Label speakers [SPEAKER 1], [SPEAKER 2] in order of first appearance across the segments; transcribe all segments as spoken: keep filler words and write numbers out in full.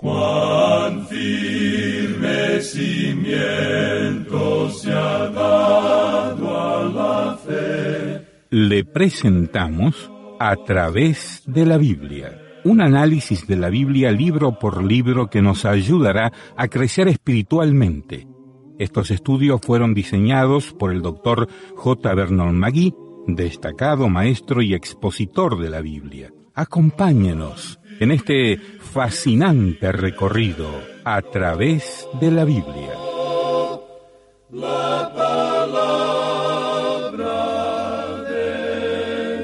[SPEAKER 1] Cuán firme cimiento se ha dado a la fe.
[SPEAKER 2] Le presentamos A través de la Biblia, un análisis de la Biblia libro por libro que nos ayudará a crecer espiritualmente. Estos estudios fueron diseñados por el doctor J. Vernon McGee, destacado maestro y expositor de la Biblia. Acompáñenos en este fascinante recorrido a través de la Biblia.
[SPEAKER 1] La palabra de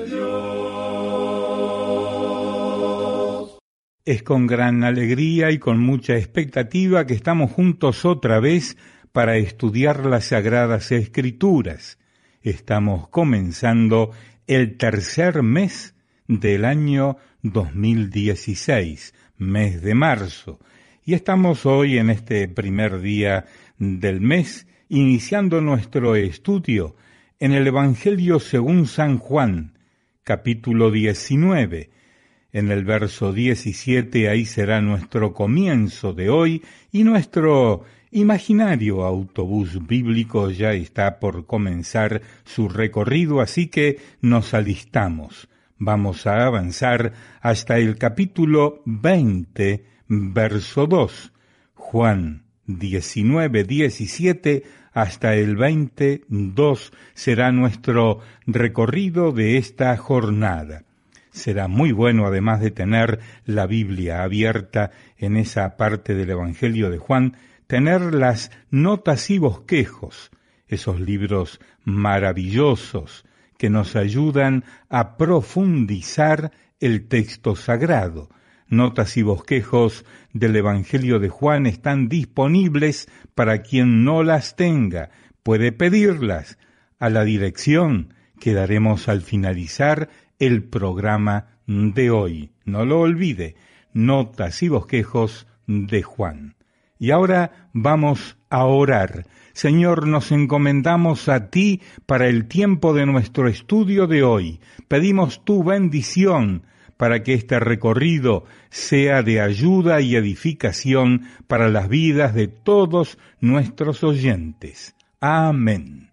[SPEAKER 1] Dios.
[SPEAKER 2] Es con gran alegría y con mucha expectativa que estamos juntos otra vez para estudiar las Sagradas Escrituras. Estamos comenzando el tercer mes del año dos mil dieciséis, mes de marzo, y estamos hoy en este primer día del mes iniciando nuestro estudio en el Evangelio según San Juan, capítulo diecinueve. En el verso diecisiete, ahí será nuestro comienzo de hoy, y nuestro imaginario autobús bíblico ya está por comenzar su recorrido, así que nos alistamos. Vamos a avanzar hasta el capítulo veinte, verso dos. Juan diecinueve, diecisiete hasta el veinte, dos será nuestro recorrido de esta jornada. Será muy bueno, además de tener la Biblia abierta en esa parte del Evangelio de Juan, tener las notas y bosquejos, esos libros maravillosos que nos ayudan a profundizar el texto sagrado. Notas y bosquejos del Evangelio de Juan están disponibles para quien no las tenga. Puede pedirlas a la dirección que daremos al finalizar el programa de hoy. No lo olvide, Notas y bosquejos de Juan. Y ahora vamos a orar. Señor, nos encomendamos a ti para el tiempo de nuestro estudio de hoy. Pedimos tu bendición para que este recorrido sea de ayuda y edificación para las vidas de todos nuestros oyentes. Amén.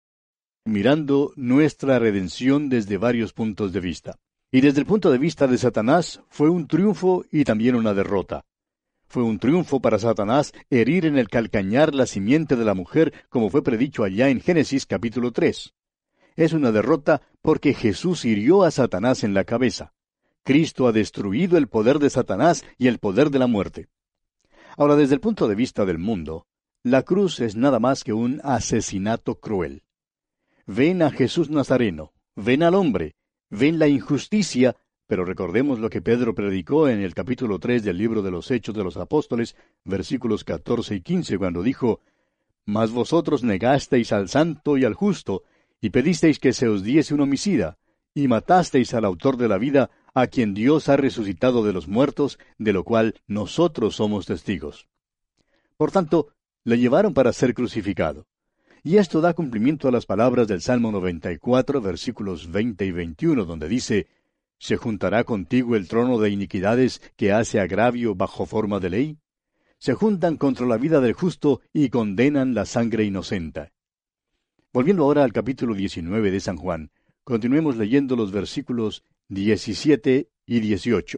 [SPEAKER 3] Mirando nuestra redención desde varios puntos de vista. Y desde el punto de vista de Satanás, fue un triunfo y también una derrota. Fue un triunfo para Satanás herir en el calcañar la simiente de la mujer, como fue predicho allá en Génesis capítulo tres. Es una derrota porque Jesús hirió a Satanás en la cabeza. Cristo ha destruido el poder de Satanás y el poder de la muerte. Ahora, desde el punto de vista del mundo, la cruz es nada más que un asesinato cruel. Ven a Jesús Nazareno, ven al hombre, ven la injusticia, pero recordemos lo que Pedro predicó en el capítulo tres del libro de los Hechos de los Apóstoles, versículos catorce y quince, cuando dijo: «Mas vosotros negasteis al santo y al justo, y pedisteis que se os diese un homicida, y matasteis al autor de la vida, a quien Dios ha resucitado de los muertos, de lo cual nosotros somos testigos». Por tanto, le llevaron para ser crucificado. Y esto da cumplimiento a las palabras del Salmo noventa y cuatro, versículos veinte y veintiuno, donde dice: «¿Se juntará contigo el trono de iniquidades que hace agravio bajo forma de ley? Se juntan contra la vida del justo y condenan la sangre inocente». Volviendo ahora al capítulo diecinueve de San Juan, continuemos leyendo los versículos diecisiete y dieciocho.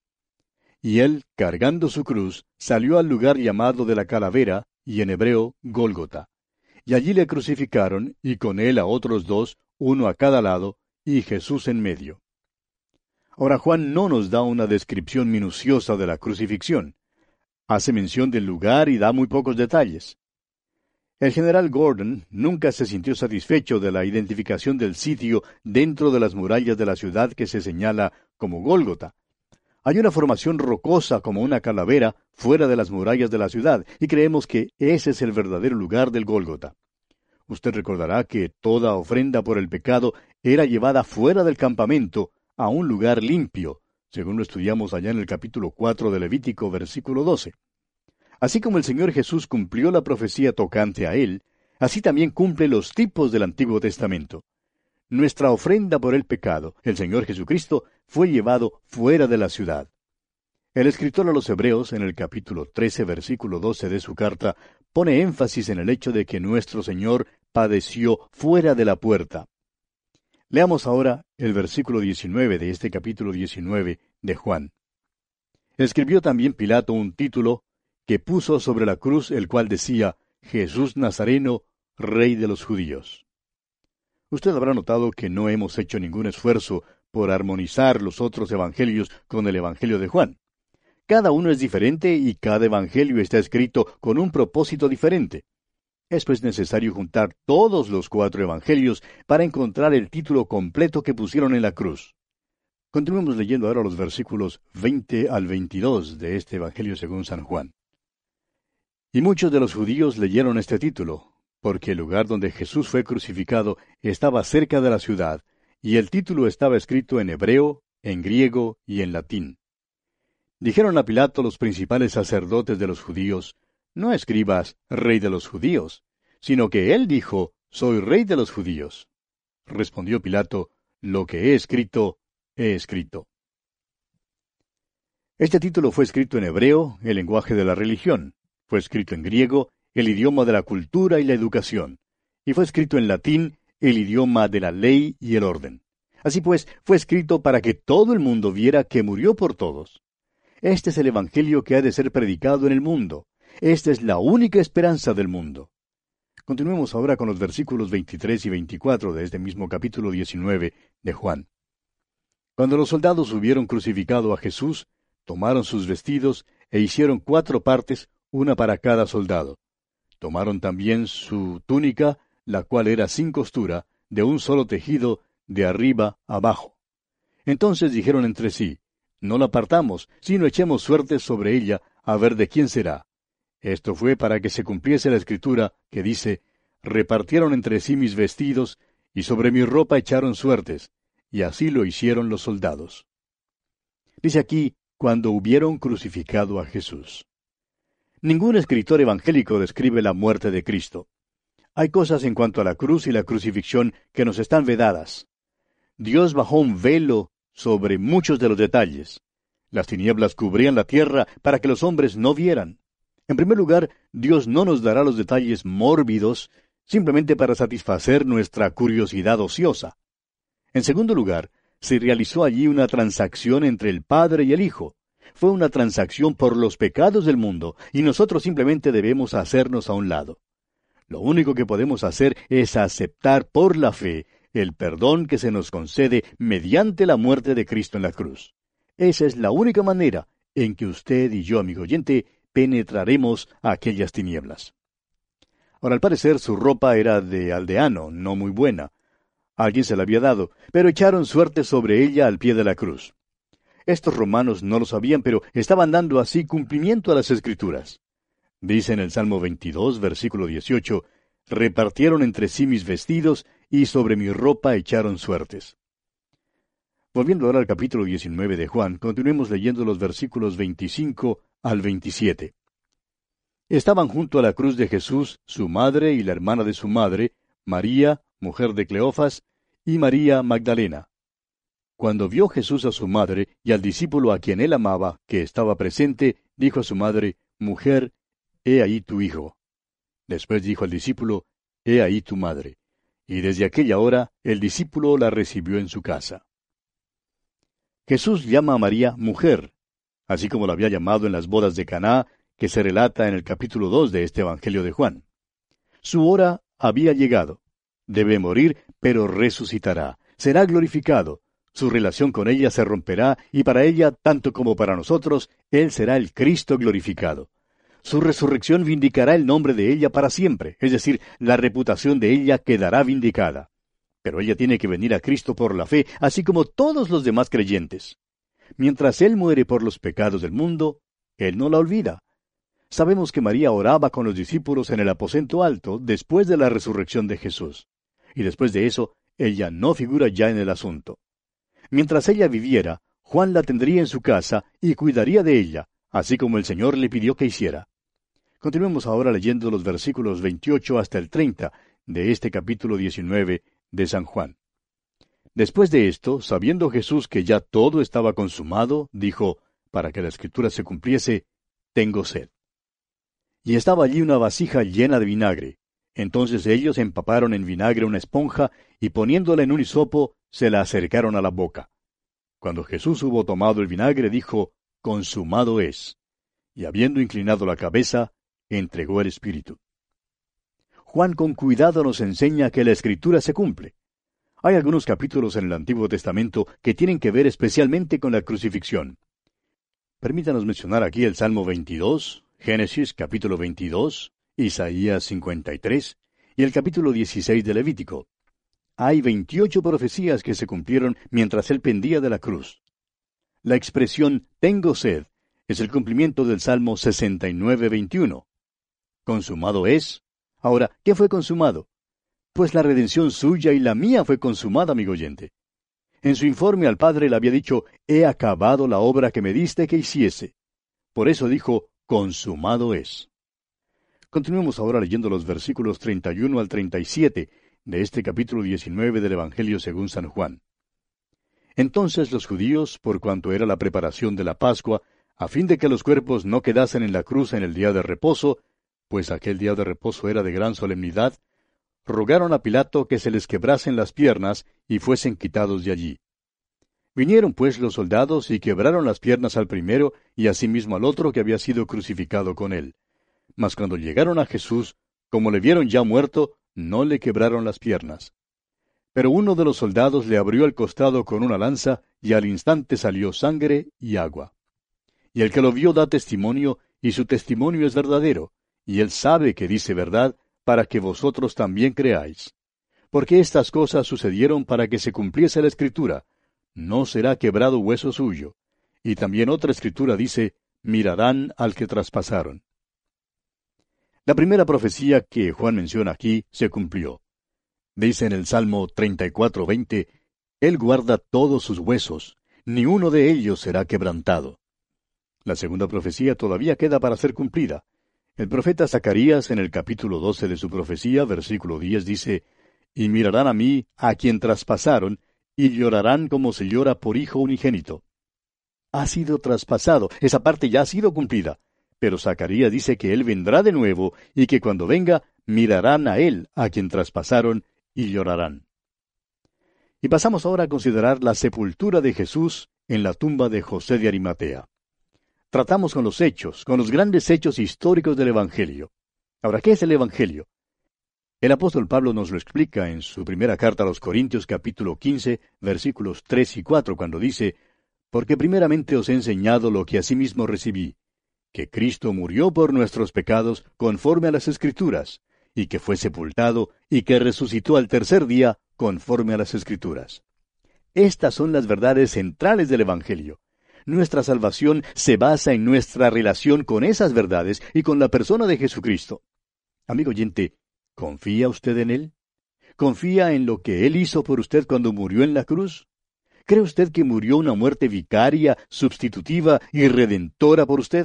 [SPEAKER 3] «Y él, cargando su cruz, salió al lugar llamado de la calavera, y en hebreo, Gólgota. Y allí le crucificaron, y con él a otros dos, uno a cada lado, y Jesús en medio». Ahora Juan no nos da una descripción minuciosa de la crucifixión. Hace mención del lugar y da muy pocos detalles. El general Gordon nunca se sintió satisfecho de la identificación del sitio dentro de las murallas de la ciudad que se señala como Gólgota. Hay una formación rocosa como una calavera fuera de las murallas de la ciudad, y creemos que ese es el verdadero lugar del Gólgota. Usted recordará que toda ofrenda por el pecado era llevada fuera del campamento a un lugar limpio, según lo estudiamos allá en el capítulo cuatro de Levítico, versículo doce. Así como el Señor Jesús cumplió la profecía tocante a Él, así también cumple los tipos del Antiguo Testamento. Nuestra ofrenda por el pecado, el Señor Jesucristo, fue llevado fuera de la ciudad. El escritor a los Hebreos, en el capítulo trece, versículo doce de su carta, pone énfasis en el hecho de que nuestro Señor padeció fuera de la puerta. Leamos ahora el versículo diecinueve de este capítulo diecinueve de Juan. Escribió también Pilato un título que puso sobre la cruz, el cual decía, Jesús Nazareno, Rey de los Judíos. Usted habrá notado que no hemos hecho ningún esfuerzo por armonizar los otros evangelios con el Evangelio de Juan. Cada uno es diferente y cada evangelio está escrito con un propósito diferente. Es pues necesario juntar todos los cuatro evangelios para encontrar el título completo que pusieron en la cruz. Continuemos leyendo ahora los versículos veinte al veintidós de este evangelio según San Juan. Y muchos de los judíos leyeron este título, porque el lugar donde Jesús fue crucificado estaba cerca de la ciudad, y el título estaba escrito en hebreo, en griego y en latín. Dijeron a Pilato los principales sacerdotes de los judíos, no escribas Rey de los judíos, sino que él dijo, soy Rey de los judíos. Respondió Pilato, lo que he escrito, he escrito. Este título fue escrito en hebreo, el lenguaje de la religión. Fue escrito en griego, el idioma de la cultura y la educación. Y fue escrito en latín, el idioma de la ley y el orden. Así pues, fue escrito para que todo el mundo viera que murió por todos. Este es el evangelio que ha de ser predicado en el mundo. Esta es la única esperanza del mundo. Continuemos ahora con los versículos veintitrés y veinticuatro de este mismo capítulo diecinueve de Juan. Cuando los soldados hubieron crucificado a Jesús, tomaron sus vestidos e hicieron cuatro partes, una para cada soldado. Tomaron también su túnica, la cual era sin costura, de un solo tejido, de arriba abajo. Entonces dijeron entre sí, no la partamos, sino echemos suertes sobre ella, a ver de quién será. Esto fue para que se cumpliese la escritura, que dice, repartieron entre sí mis vestidos, y sobre mi ropa echaron suertes, y así lo hicieron los soldados. Dice aquí, cuando hubieron crucificado a Jesús. Ningún escritor evangélico describe la muerte de Cristo. Hay cosas en cuanto a la cruz y la crucifixión que nos están vedadas. Dios bajó un velo sobre muchos de los detalles. Las tinieblas cubrían la tierra para que los hombres no vieran. En primer lugar, Dios no nos dará los detalles mórbidos simplemente para satisfacer nuestra curiosidad ociosa. En segundo lugar, se realizó allí una transacción entre el Padre y el Hijo. Fue una transacción por los pecados del mundo, y nosotros simplemente debemos hacernos a un lado. Lo único que podemos hacer es aceptar por la fe el perdón que se nos concede mediante la muerte de Cristo en la cruz. Esa es la única manera en que usted y yo, amigo oyente, penetraremos a aquellas tinieblas. Ahora, al parecer, su ropa era de aldeano, no muy buena. Alguien se la había dado, pero echaron suerte sobre ella al pie de la cruz. Estos romanos no lo sabían, pero estaban dando así cumplimiento a las Escrituras. Dice en el Salmo veintidós, versículo dieciocho, repartieron entre sí mis vestidos, y sobre mi ropa echaron suertes. Volviendo ahora al capítulo diecinueve de Juan, continuemos leyendo los versículos veinticinco al veintisiete. Estaban junto a la cruz de Jesús su madre y la hermana de su madre, María, mujer de Cleofas, y María Magdalena. Cuando vio Jesús a su madre y al discípulo a quien él amaba, que estaba presente, dijo a su madre, Mujer, he ahí tu hijo. Después dijo al discípulo, He ahí tu madre. Y desde aquella hora el discípulo la recibió en su casa. Jesús llama a María mujer, así como la había llamado en las bodas de Caná, que se relata en el capítulo dos de este Evangelio de Juan. Su hora había llegado. Debe morir, pero resucitará. Será glorificado. Su relación con ella se romperá, y para ella, tanto como para nosotros, Él será el Cristo glorificado. Su resurrección vindicará el nombre de ella para siempre, es decir, la reputación de ella quedará vindicada. Pero ella tiene que venir a Cristo por la fe, así como todos los demás creyentes. Mientras Él muere por los pecados del mundo, Él no la olvida. Sabemos que María oraba con los discípulos en el aposento alto después de la resurrección de Jesús. Y después de eso, ella no figura ya en el asunto. Mientras ella viviera, Juan la tendría en su casa y cuidaría de ella, así como el Señor le pidió que hiciera. Continuemos ahora leyendo los versículos veintiocho hasta el treinta de este capítulo diecinueve de San Juan. Después de esto, sabiendo Jesús que ya todo estaba consumado, dijo, para que la escritura se cumpliese, tengo sed. Y estaba allí una vasija llena de vinagre. Entonces ellos empaparon en vinagre una esponja, y poniéndola en un hisopo, se la acercaron a la boca. Cuando Jesús hubo tomado el vinagre, dijo, consumado es. Y habiendo inclinado la cabeza, entregó el Espíritu. Juan con cuidado nos enseña que la Escritura se cumple. Hay algunos capítulos en el Antiguo Testamento que tienen que ver especialmente con la crucifixión. Permítanos mencionar aquí el Salmo veintidós, Génesis capítulo veintidós, Isaías cincuenta y tres y el capítulo dieciséis de Levítico. Hay veintiocho profecías que se cumplieron mientras él pendía de la cruz. La expresión tengo sed es el cumplimiento del Salmo sesenta y nueve, veintiuno. Consumado es. Ahora, ¿qué fue consumado? Pues la redención suya y la mía fue consumada, amigo oyente. En su informe al Padre le había dicho, he acabado la obra que me diste que hiciese. Por eso dijo, consumado es. Continuemos ahora leyendo los versículos treinta y uno al treinta y siete de este capítulo diecinueve del Evangelio según San Juan. Entonces los judíos, por cuanto era la preparación de la Pascua, a fin de que los cuerpos no quedasen en la cruz en el día de reposo, pues aquel día de reposo era de gran solemnidad, rogaron a Pilato que se les quebrasen las piernas y fuesen quitados de allí. Vinieron pues los soldados y quebraron las piernas al primero y asimismo al otro que había sido crucificado con él. Mas cuando llegaron a Jesús, como le vieron ya muerto, no le quebraron las piernas. Pero uno de los soldados le abrió el costado con una lanza, y al instante salió sangre y agua. Y el que lo vio da testimonio, y su testimonio es verdadero, y él sabe que dice verdad, para que vosotros también creáis. Porque estas cosas sucedieron para que se cumpliese la Escritura, no será quebrado hueso suyo. Y también otra Escritura dice, mirarán al que traspasaron. La primera profecía que Juan menciona aquí se cumplió. Dice en el Salmo treinta y cuatro, veinte, Él guarda todos sus huesos, ni uno de ellos será quebrantado. La segunda profecía todavía queda para ser cumplida. El profeta Zacarías, en el capítulo doce de su profecía, versículo diez, dice, Y mirarán a mí, a quien traspasaron, y llorarán como se llora por hijo unigénito. Ha sido traspasado, esa parte ya ha sido cumplida. Pero Zacarías dice que Él vendrá de nuevo, y que cuando venga, mirarán a Él, a quien traspasaron, y llorarán. Y pasamos ahora a considerar la sepultura de Jesús en la tumba de José de Arimatea. Tratamos con los hechos, con los grandes hechos históricos del Evangelio. Ahora, ¿qué es el Evangelio? El apóstol Pablo nos lo explica en su primera carta a los Corintios, capítulo quince, versículos tres y cuatro, cuando dice, Porque primeramente os he enseñado lo que asimismo recibí, que Cristo murió por nuestros pecados conforme a las Escrituras, y que fue sepultado, y que resucitó al tercer día conforme a las Escrituras. Estas son las verdades centrales del Evangelio. Nuestra salvación se basa en nuestra relación con esas verdades y con la persona de Jesucristo. Amigo oyente, ¿confía usted en Él? ¿Confía en lo que Él hizo por usted cuando murió en la cruz? ¿Cree usted que murió una muerte vicaria, sustitutiva y redentora por usted?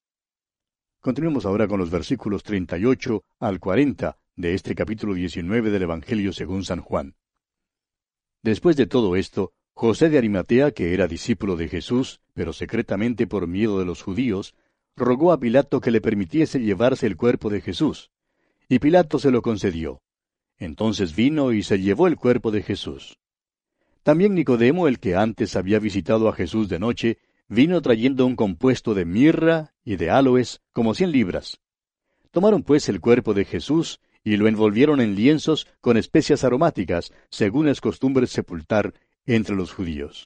[SPEAKER 3] Continuemos ahora con los versículos treinta y ocho al cuarenta de este capítulo diecinueve del Evangelio según San Juan. Después de todo esto, José de Arimatea, que era discípulo de Jesús, pero secretamente por miedo de los judíos, rogó a Pilato que le permitiese llevarse el cuerpo de Jesús. Y Pilato se lo concedió. Entonces vino y se llevó el cuerpo de Jesús. También Nicodemo, el que antes había visitado a Jesús de noche, vino trayendo un compuesto de mirra y de áloes, como cien libras. Tomaron pues el cuerpo de Jesús y lo envolvieron en lienzos con especias aromáticas, según es costumbre sepultar entre los judíos.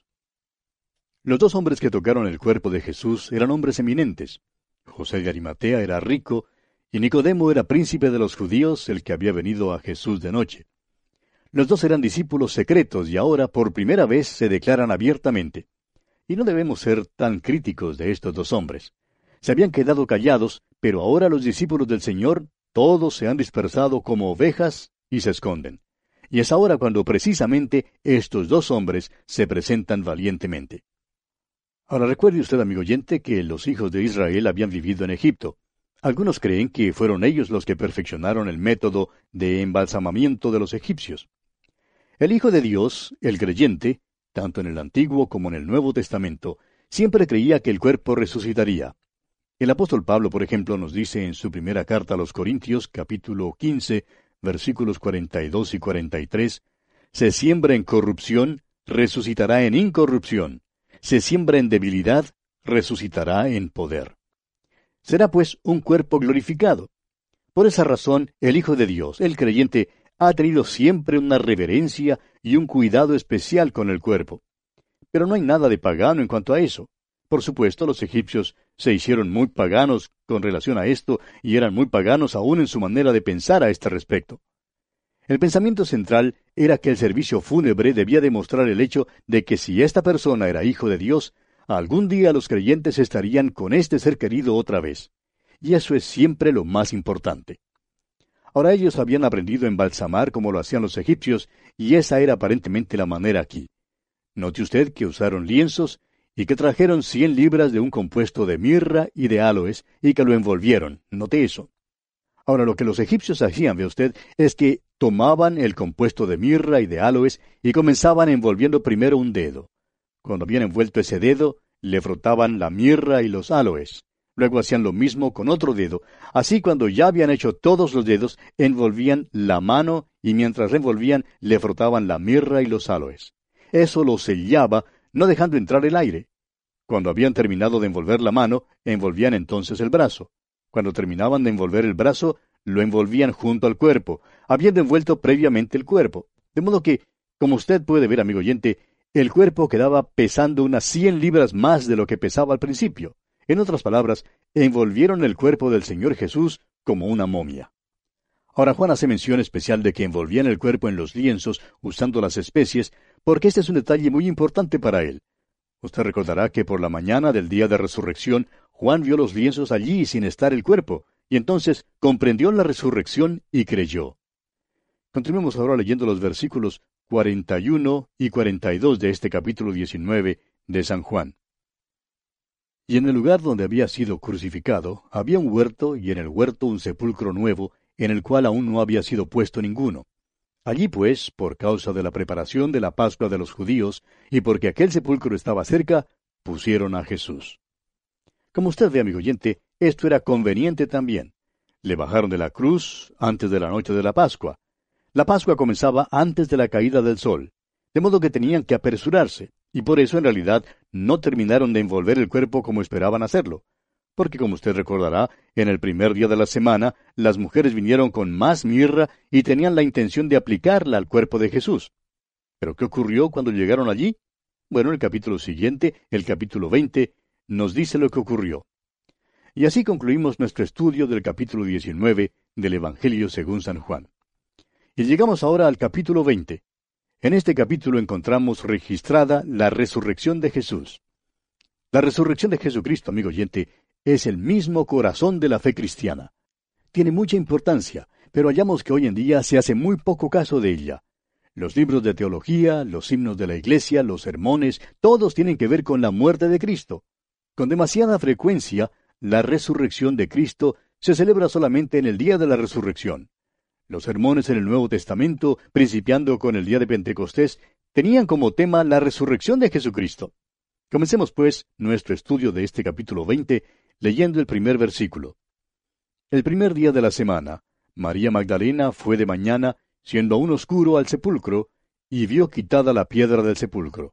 [SPEAKER 3] Los dos hombres que tocaron el cuerpo de Jesús eran hombres eminentes. José de Arimatea era rico, y Nicodemo era príncipe de los judíos, el que había venido a Jesús de noche. Los dos eran discípulos secretos y ahora por primera vez se declaran abiertamente. Y no debemos ser tan críticos de estos dos hombres. Se habían quedado callados, pero ahora los discípulos del Señor, todos se han dispersado como ovejas y se esconden. Y es ahora cuando precisamente estos dos hombres se presentan valientemente. Ahora recuerde usted, amigo oyente, que los hijos de Israel habían vivido en Egipto. Algunos creen que fueron ellos los que perfeccionaron el método de embalsamamiento de los egipcios. El Hijo de Dios, el creyente, tanto en el Antiguo como en el Nuevo Testamento, siempre creía que el cuerpo resucitaría. El apóstol Pablo, por ejemplo, nos dice en su primera carta a los Corintios, capítulo quince, versículos cuarenta y dos y cuarenta y tres, se siembra en corrupción, resucitará en incorrupción. Se siembra en debilidad, resucitará en poder. Será pues un cuerpo glorificado. Por esa razón, el Hijo de Dios, el creyente, ha tenido siempre una reverencia y un cuidado especial con el cuerpo. Pero no hay nada de pagano en cuanto a eso. Por supuesto, los egipcios se hicieron muy paganos con relación a esto y eran muy paganos aún en su manera de pensar a este respecto. El pensamiento central era que el servicio fúnebre debía demostrar el hecho de que si esta persona era hijo de Dios, algún día los creyentes estarían con este ser querido otra vez. Y eso es siempre lo más importante. Ahora ellos habían aprendido a embalsamar como lo hacían los egipcios, y esa era aparentemente la manera aquí. Note usted que usaron lienzos y que trajeron cien libras de un compuesto de mirra y de áloes y que lo envolvieron. Note eso. Ahora, lo que los egipcios hacían, ve usted, es que tomaban el compuesto de mirra y de áloes y comenzaban envolviendo primero un dedo. Cuando habían envuelto ese dedo, le frotaban la mirra y los áloes. Luego hacían lo mismo con otro dedo. Así, cuando ya habían hecho todos los dedos, envolvían la mano y mientras revolvían, le frotaban la mirra y los áloes. Eso lo sellaba, no dejando entrar el aire. Cuando habían terminado de envolver la mano, envolvían entonces el brazo. Cuando terminaban de envolver el brazo, lo envolvían junto al cuerpo, habiendo envuelto previamente el cuerpo. De modo que, como usted puede ver, amigo oyente, el cuerpo quedaba pesando unas cien libras más de lo que pesaba al principio. En otras palabras, envolvieron el cuerpo del Señor Jesús como una momia. Ahora Juan hace mención especial de que envolvían el cuerpo en los lienzos usando las especies, porque este es un detalle muy importante para él. Usted recordará que por la mañana del día de resurrección, Juan vio los lienzos allí sin estar el cuerpo, y entonces comprendió la resurrección y creyó. Continuemos ahora leyendo los versículos cuarenta y uno y cuarenta y dos de este capítulo diecinueve de San Juan. Y en el lugar donde había sido crucificado, había un huerto, y en el huerto un sepulcro nuevo, en el cual aún no había sido puesto ninguno. Allí pues, por causa de la preparación de la Pascua de los judíos, y porque aquel sepulcro estaba cerca, pusieron a Jesús. Como usted ve, amigo oyente, esto era conveniente también. Le bajaron de la cruz antes de la noche de la Pascua. La Pascua comenzaba antes de la caída del sol, de modo que tenían que apresurarse, y por eso en realidad no terminaron de envolver el cuerpo como esperaban hacerlo. Porque como usted recordará, en el primer día de la semana, las mujeres vinieron con más mirra y tenían la intención de aplicarla al cuerpo de Jesús. ¿Pero qué ocurrió cuando llegaron allí? Bueno, el capítulo siguiente, el capítulo veinte, nos dice lo que ocurrió. Y así concluimos nuestro estudio del capítulo diecinueve del Evangelio según San Juan. Y llegamos ahora al capítulo veinte. En este capítulo encontramos registrada la resurrección de Jesús. La resurrección de Jesucristo, amigo oyente, es el mismo corazón de la fe cristiana. Tiene mucha importancia, pero hallamos que hoy en día se hace muy poco caso de ella. Los libros de teología, los himnos de la iglesia, los sermones, todos tienen que ver con la muerte de Cristo. Con demasiada frecuencia, la resurrección de Cristo se celebra solamente en el día de la resurrección. Los sermones en el Nuevo Testamento, principiando con el día de Pentecostés, tenían como tema la resurrección de Jesucristo. Comencemos, pues, nuestro estudio de este capítulo veinte, leyendo el primer versículo. El primer día de la semana, María Magdalena fue de mañana, siendo aún oscuro, al sepulcro, y vio quitada la piedra del sepulcro.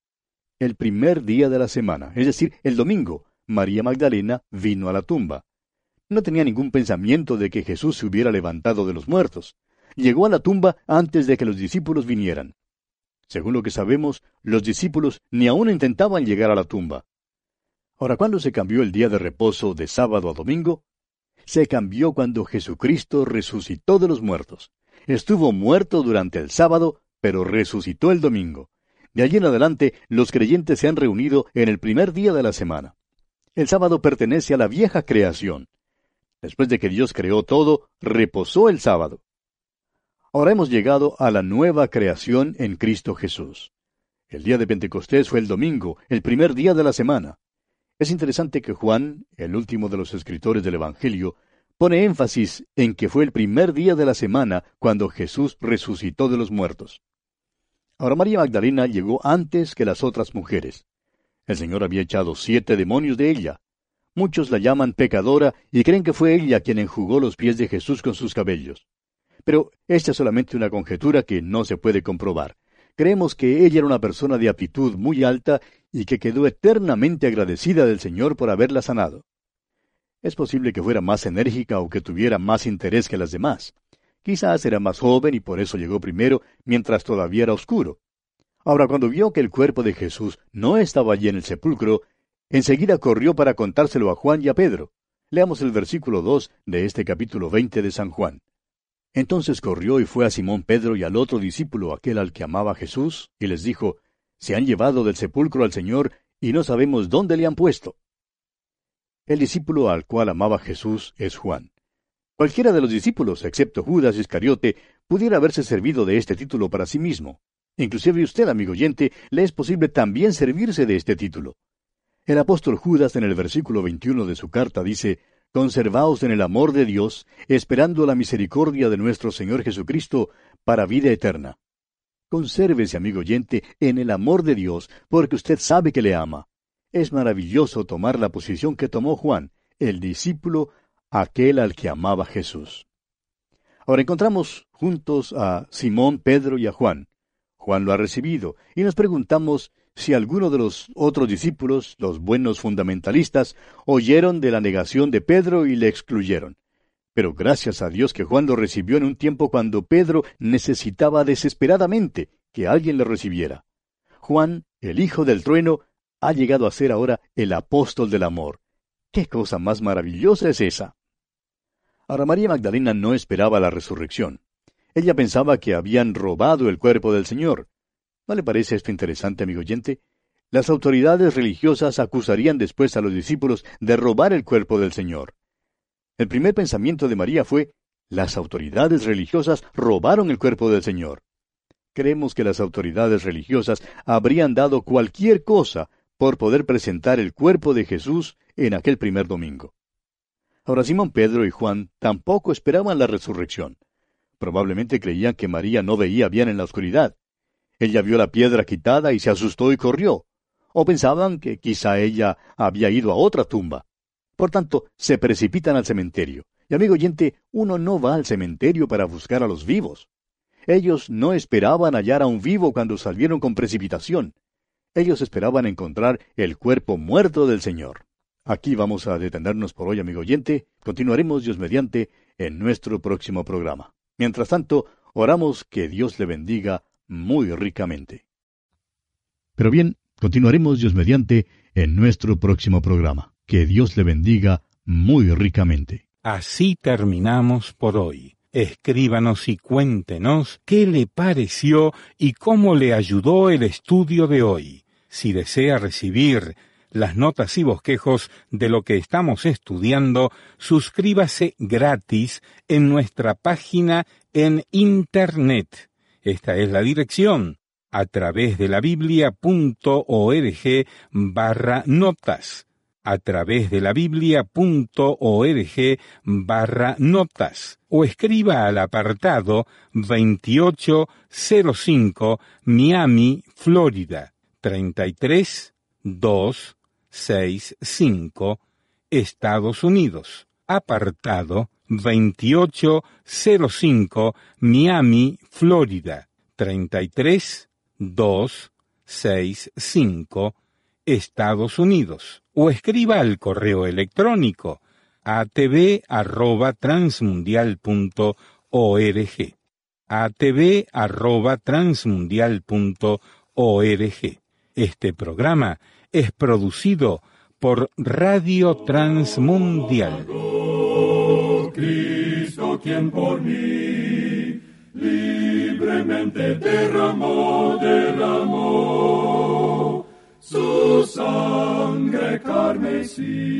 [SPEAKER 3] El primer día de la semana, es decir, el domingo, María Magdalena vino a la tumba. No tenía ningún pensamiento de que Jesús se hubiera levantado de los muertos. Llegó a la tumba antes de que los discípulos vinieran. Según lo que sabemos, los discípulos ni aún intentaban llegar a la tumba. Ahora, ¿cuándo se cambió el día de reposo de sábado a domingo? Se cambió cuando Jesucristo resucitó de los muertos. Estuvo muerto durante el sábado, pero resucitó el domingo. De allí en adelante, los creyentes se han reunido en el primer día de la semana. El sábado pertenece a la vieja creación. Después de que Dios creó todo, reposó el sábado. Ahora hemos llegado a la nueva creación en Cristo Jesús. El día de Pentecostés fue el domingo, el primer día de la semana. Es interesante que Juan, el último de los escritores del Evangelio, pone énfasis en que fue el primer día de la semana cuando Jesús resucitó de los muertos. Ahora María Magdalena llegó antes que las otras mujeres. El Señor había echado siete demonios de ella. Muchos la llaman pecadora y creen que fue ella quien enjugó los pies de Jesús con sus cabellos. Pero esta es solamente una conjetura que no se puede comprobar. Creemos que ella era una persona de aptitud muy alta y que quedó eternamente agradecida del Señor por haberla sanado. Es posible que fuera más enérgica o que tuviera más interés que las demás. Quizás era más joven y por eso llegó primero mientras todavía era oscuro. Ahora, cuando vio que el cuerpo de Jesús no estaba allí en el sepulcro, enseguida corrió para contárselo a Juan y a Pedro. Leamos el versículo dos de este capítulo veinte de San Juan. Entonces corrió y fue a Simón Pedro y al otro discípulo, aquel al que amaba Jesús, y les dijo, se han llevado del sepulcro al Señor y no sabemos dónde le han puesto. El discípulo al cual amaba Jesús es Juan. Cualquiera de los discípulos, excepto Judas Iscariote, pudiera haberse servido de este título para sí mismo. Inclusive usted, amigo oyente, le es posible también servirse de este título. El apóstol Judas en el versículo veintiuno de su carta dice, «Conservaos en el amor de Dios, esperando la misericordia de nuestro Señor Jesucristo para vida eterna». Consérvese, amigo oyente, en el amor de Dios, porque usted sabe que le ama. Es maravilloso tomar la posición que tomó Juan, el discípulo, aquel al que amaba Jesús. Ahora encontramos juntos a Simón, Pedro y a Juan. Juan lo ha recibido, y nos preguntamos si alguno de los otros discípulos, los buenos fundamentalistas, oyeron de la negación de Pedro y le excluyeron. Pero gracias a Dios que Juan lo recibió en un tiempo cuando Pedro necesitaba desesperadamente que alguien le recibiera. Juan, el hijo del trueno, ha llegado a ser ahora el apóstol del amor. ¡Qué cosa más maravillosa es esa! Ahora María Magdalena no esperaba la resurrección. Ella pensaba que habían robado el cuerpo del Señor. ¿No le parece esto interesante, amigo oyente? Las autoridades religiosas acusarían después a los discípulos de robar el cuerpo del Señor. El primer pensamiento de María fue, las autoridades religiosas robaron el cuerpo del Señor. Creemos que las autoridades religiosas habrían dado cualquier cosa por poder presentar el cuerpo de Jesús en aquel primer domingo. Ahora Simón Pedro y Juan tampoco esperaban la resurrección. Probablemente creían que María no veía bien en la oscuridad. Ella vio la piedra quitada y se asustó y corrió. O pensaban que quizá ella había ido a otra tumba. Por tanto, se precipitan al cementerio. Y amigo oyente, uno no va al cementerio para buscar a los vivos. Ellos no esperaban hallar a un vivo cuando salieron con precipitación. Ellos esperaban encontrar el cuerpo muerto del Señor. Aquí vamos a detenernos por hoy, amigo oyente. Continuaremos, Dios mediante, en nuestro próximo programa. Mientras tanto, oramos que Dios le bendiga muy ricamente. Pero bien, continuaremos, Dios mediante, en nuestro próximo programa. Que Dios le bendiga muy ricamente.
[SPEAKER 2] Así terminamos por hoy. Escríbanos y cuéntenos qué le pareció y cómo le ayudó el estudio de hoy. Si desea recibir las notas y bosquejos de lo que estamos estudiando, suscríbase gratis en nuestra página en Internet. Esta es la dirección, a través de la biblia.org barra notas. A través de la biblia.org barra notas. O escriba al apartado veintiocho cero cinco Miami, Florida, treinta y tres mil doscientos sesenta y cinco, Estados Unidos. Apartado veintiocho cero cinco Miami, Florida, treinta y tres mil doscientos sesenta y cinco, Estados Unidos. O escriba al correo electrónico a t v arroba transmundial punto org. a t v arroba transmundial punto org. Este programa es producido por Radio Transmundial.
[SPEAKER 1] Cristo, quien por mí libremente derramó, derramó su sangre carmesí.